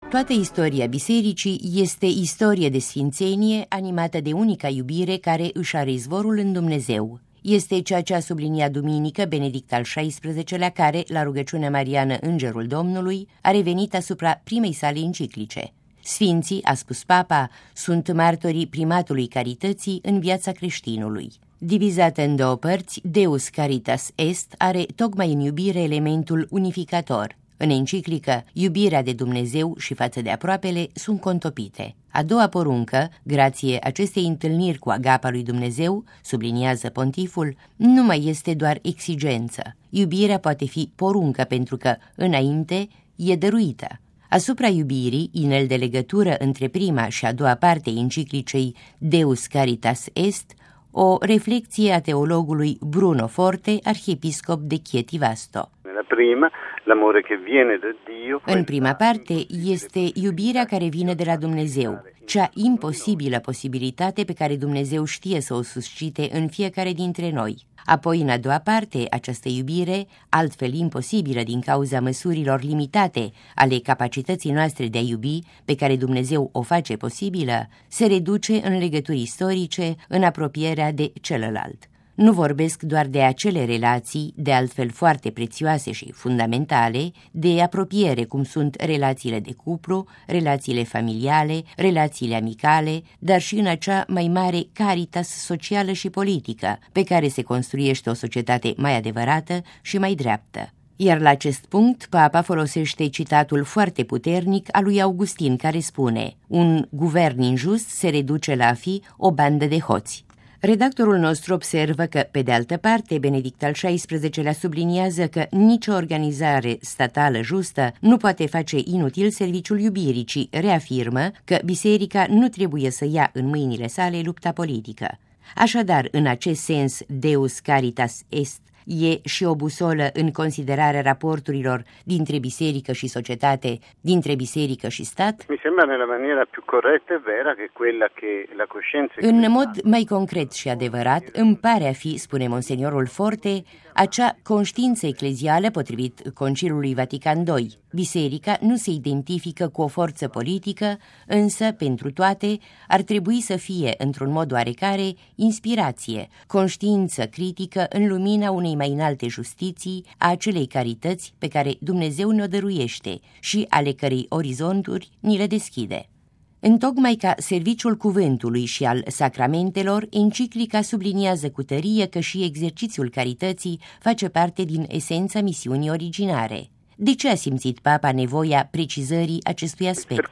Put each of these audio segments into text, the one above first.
Toată istoria bisericii este istorie de sfințenie animată de unica iubire care își are izvorul în Dumnezeu. Este ceea ce a subliniat duminică Benedict al XVI-lea, care, la rugăciunea mariană Îngerul Domnului, a revenit asupra primei sale enciclice. Sfinții, a spus Papa, sunt martorii primatului carității în viața creștinului. Divizată în două părți, Deus Caritas Est are tocmai în iubire elementul unificator. În enciclică, iubirea de Dumnezeu și față de aproapele sunt contopite. A doua poruncă, grație acestei întâlniri cu agapa lui Dumnezeu, subliniază pontiful, nu mai este doar exigență. Iubirea poate fi poruncă pentru că, înainte, e dăruită. Asupra iubirii, inel de legătură între prima și a doua parte enciclicei Deus Caritas Est, o reflecție a teologului Bruno Forte, arhiepiscop de Chieti Vasto. În prima parte este iubirea care vine de la Dumnezeu, cea imposibilă posibilitate pe care Dumnezeu știe să o suscite în fiecare dintre noi. Apoi, în a doua parte, această iubire, altfel imposibilă din cauza măsurilor limitate ale capacității noastre de a iubi, pe care Dumnezeu o face posibilă, se reduce în legături istorice, în apropierea de celălalt. Nu vorbesc doar de acele relații, de altfel foarte prețioase și fundamentale, de apropiere, cum sunt relațiile de cuplu, relațiile familiale, relațiile amicale, dar și în acea mai mare caritas socială și politică, pe care se construiește o societate mai adevărată și mai dreaptă. Iar la acest punct, Papa folosește citatul foarte puternic al lui Augustin, care spune: un guvern injust se reduce la a fi o bandă de hoți. Redactorul nostru observă că, pe de altă parte, Benedict al XVI-lea subliniază că nicio organizare statală justă nu poate face inutil serviciul iubirii, ci reafirmă că biserica nu trebuie să ia în mâinile sale lupta politică. Așadar, în acest sens, Deus Caritas Est e și o busolă în considerarea raporturilor dintre biserică și societate, dintre biserică și stat? În mod mai concret și adevărat, îmi pare a fi, spune Monseniorul Forte, acea conștiință eclezială potrivit Concilului Vatican II. Biserica nu se identifică cu o forță politică, însă, pentru toate, ar trebui să fie, într-un mod oarecare, inspirație, conștiință critică în lumina unei mai înalte justiții, a acelei carități pe care Dumnezeu ne-o dăruiește și ale cărei orizonturi ni le deschide. Întocmai ca serviciul cuvântului și al sacramentelor, enciclica subliniază cu tărie că și exercițiul carității face parte din esența misiunii originare. De ce a simțit Papa nevoia precizării acestui aspect?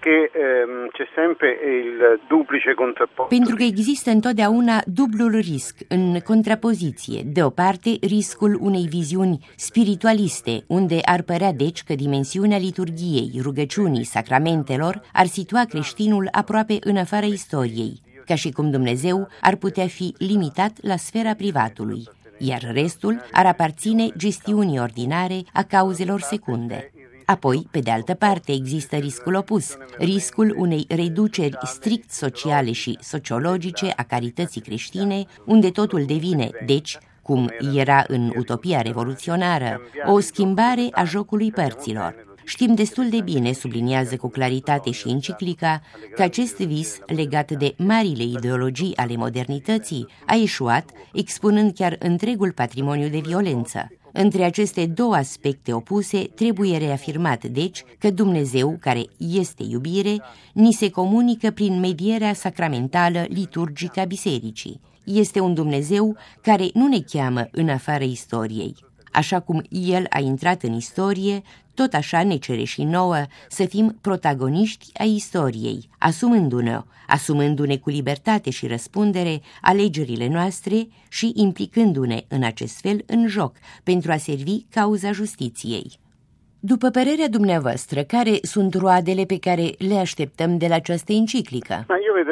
Pentru că există întotdeauna dublul risc în contrapoziție. De o parte, riscul unei viziuni spiritualiste, unde ar părea deci că dimensiunea liturgiei, rugăciunii, sacramentelor ar situa creștinul aproape în afara istoriei, ca și cum Dumnezeu ar putea fi limitat la sfera privatului, iar restul ar aparține gestiunii ordinare a cauzelor secunde. Apoi, pe de altă parte, există riscul opus, riscul unei reduceri strict sociale și sociologice a carității creștine, unde totul devine, deci, cum era în utopia revoluționară, o schimbare a jocului părților. Știm destul de bine, subliniază cu claritate și enciclica, că acest vis, legat de marile ideologii ale modernității, a eșuat, expunând chiar întregul patrimoniu de violență. Între aceste două aspecte opuse trebuie reafirmat, deci, că Dumnezeu, care este iubire, ni se comunică prin medierea sacramentală liturgică a bisericii. Este un Dumnezeu care nu ne cheamă în afara istoriei. Așa cum El a intrat în istorie, tot așa ne cere și nouă să fim protagoniști ai istoriei, asumându-ne cu libertate și răspundere alegerile noastre și implicându-ne în acest fel în joc pentru a servi cauza justiției. După părerea dumneavoastră, care sunt roadele pe care le așteptăm de la această enciclică?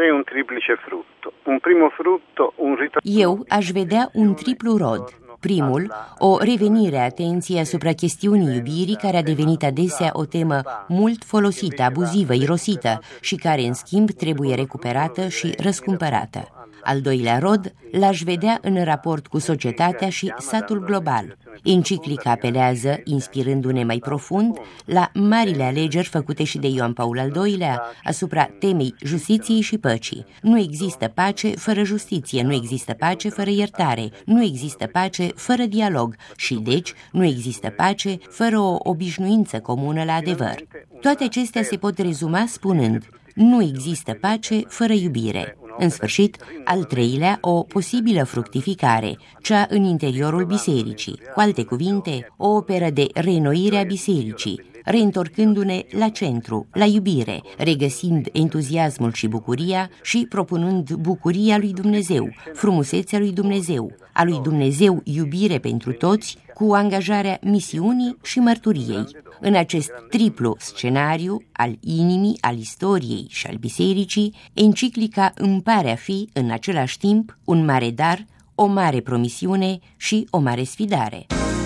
Eu aș vedea un triplu rod. Primul, o revenire a atenției asupra chestiunii iubirii, care a devenit adesea o temă mult folosită, abuzivă, irosită și care, în schimb, trebuie recuperată și răscumpărată. Al doilea rod l-aș vedea în raport cu societatea și satul global. Enciclica apelează, inspirându-ne mai profund, la marile alegeri făcute și de Ioan Paul al II-lea asupra temei justiției și păcii. Nu există pace fără justiție, nu există pace fără iertare, nu există pace fără dialog și, deci, nu există pace fără o obișnuință comună la adevăr. Toate acestea se pot rezuma spunând: nu există pace fără iubire. În sfârșit, al treilea, o posibilă fructificare, cea în interiorul bisericii, cu alte cuvinte, o operă de reînnoire a bisericii, reîntorcându-ne la centru, la iubire, regăsind entuziasmul și bucuria și propunând bucuria lui Dumnezeu, frumusețea lui Dumnezeu, a lui Dumnezeu iubire pentru toți, cu angajarea misiunii și mărturiei. În acest triplu scenariu al inimii, al istoriei și al bisericii, enciclica îmi pare a fi, în același timp, un mare dar, o mare promisiune și o mare sfidare.